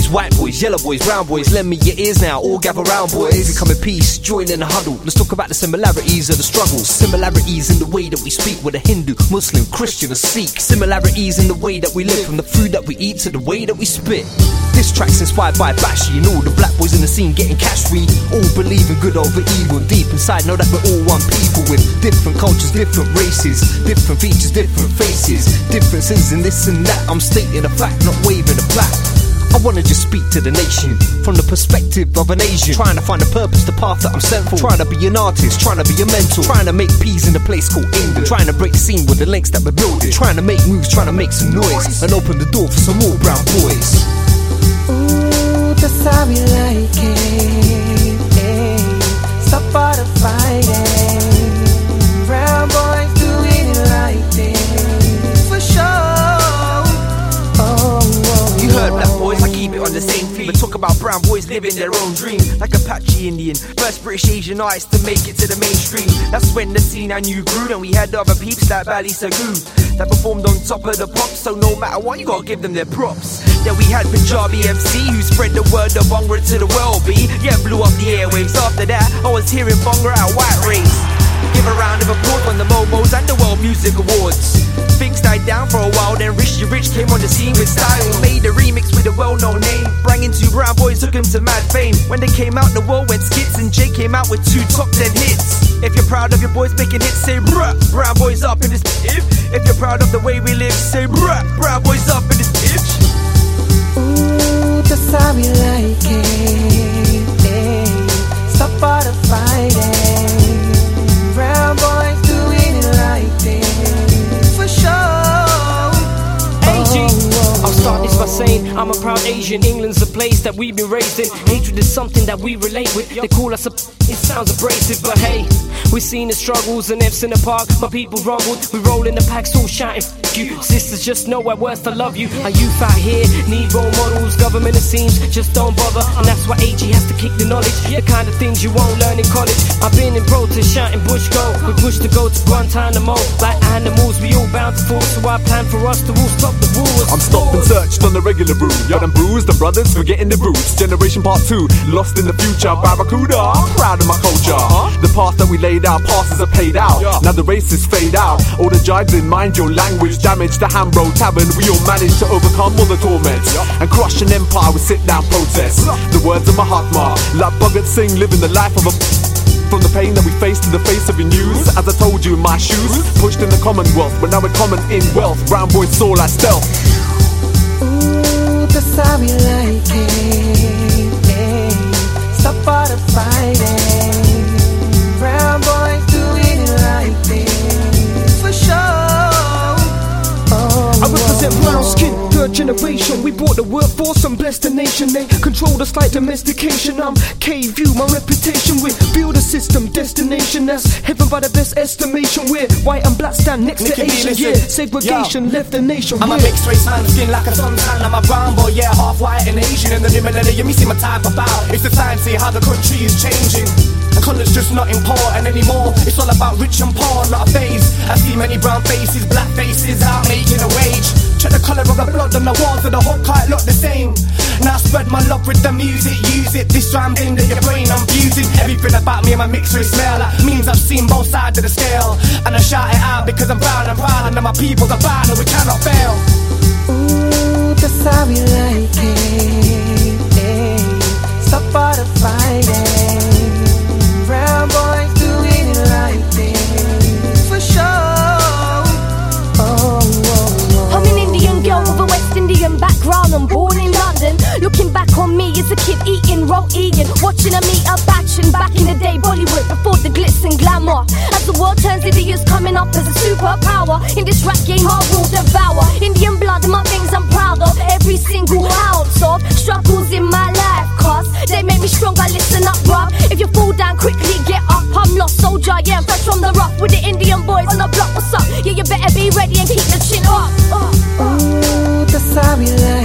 boys, white boys, yellow boys, brown boys. Lend me your ears now, all gather round boys. We come in peace, join in the huddle. Let's talk about the similarities of the struggles. Similarities in the way that we speak with a Hindu, Muslim, Christian or Sikh. Similarities in the way that we live, from the food that we eat to the way that we spit. This track's inspired by Bashi and all the black boys in the scene getting cash. We all believe in good over evil. Deep inside know that we're all one people with different cultures, different races, different features, different faces, differences in this and that. I'm stating a fact, not waving a plaque. I wanna just speak to the nation from the perspective of an Asian, trying to find a purpose, the path that I'm sent for. Trying to be an artist, trying to be a mentor, trying to make peace in a place called England, trying to break the scene with the links that we're building, trying to make moves, trying to make some noise and open the door for some more brown boys. Ooh, that's how we like it. Stop all the fighting. Brown boys doing it like this, for sure. You heard black boys, I keep it on the same theme. But talk about brown boys living their own dream, like Apache Indian, first British Asian artist to make it to the mainstream. That's when the scene I knew grew, and we had other peeps like Bali Sagoo that performed on top of the pops. So no matter what, you gotta give them their props. Then we had Punjabi MC who spread the word of Bhangra to the world, B. Yeah, blew up the airwaves. After that, I was hearing Bhangra at White Race. Give a round of applause on the Momos and the World Music Awards. Things died down for a while, then Richie Rich came on the scene with style. Made a remix with a well-known name, bringing two brown boys, took him to mad fame. When they came out, the world went skits, and Jay came out with 2 top 10 hits. If you're proud of your boys making hits, say bruh. Brown boys up in this bitch. If you're proud of the way we live, say bruh. Brown boys up in this bitch. Ooh, that's how we like it. Stop all the fighting. Brown boys doing it like this, for sure. I'll start this by saying I'm a proud Asian. England's a place that we've been raised in. Hatred is something that we relate with. They call us it sounds abrasive, but hey, we've seen the struggles and F's in the park. My people rumbled, we roll in the packs all shouting f*** you. Sisters just know at worst I love you. Our youth out here need role models. Government it seems just don't bother, and that's why AG has to kick the knowledge, the kind of things you won't learn in college. I've been in protest shouting Bush go. We push to go to Guantanamo. Like animals we all bound to fall, so I plan for us to all stop the wars. I'm stopped and searched on the regular route. Young and bruised, the brothers forgetting the roots. Generation part 2, lost in the future. Barracuda, I'm proud of my culture. The path that we laid out, passes are paid out. Now the races fade out. All the jibes in mind your language. Damage the Hambro Tavern. We all managed to overcome all the torments and crush an empire with sit-down protests. The words of Mahatma, like Bhagat Singh, living the life of a from the pain that we face to the face of your news. As I told you in my shoes, pushed in the Commonwealth, but now we're common in wealth. Brown boys soar like stealth. Ooh, that's how we like it. Stop all the fighting. Brown boys doing it like this, for sure. I represent brown skin, 3rd generation. We brought the workforce and blessed the nation. They control us like domestication. I'm K-View, my reputation. We build a system, destination that's heaven by the best estimation. We're white and black stand next to Asian. Yeah, segregation left the nation. I'm a mixed race man, skin like a suntan. I'm a brown boy, yeah, half white and Asian. In the new millennium, you see my type about. It's the time to see how the country is changing. And colour's just not important anymore. It's all about rich and poor, not a phase. I see many brown faces, black faces out making a wage. Check the colour of the blood on the walls of the whole kite look the same. Now spread my love with the music, use it. This rhyme's into your brain, I'm fusing everything about me and my mixed race smell. That means I've seen both sides of the scale, and I shout it out because I'm proud and proud, and my people's are proud and we cannot fail. Ooh, that's how we like it. Stop all the fighting. Brown boys doing it like this, for sure. I'm an Indian girl with a West Indian background. I'm born in London. Looking back on me as a kid eating raw Egan, watching a meet up action back in the day Bollywood before the glitz and glamour. As the world turns, idiots coming up as a superpower. In this rap game I will devour. Indian blood in my veins I'm proud of. Every single ounce of struggles in my life, cause they make me stronger, listen up bruv. If you fall down quickly get up, I'm lost soldier. Yeah, I'm fresh from the rough with the Indian boys on the block, what's up? Yeah, you better be ready and keep the chin up. Ooh, that's how we like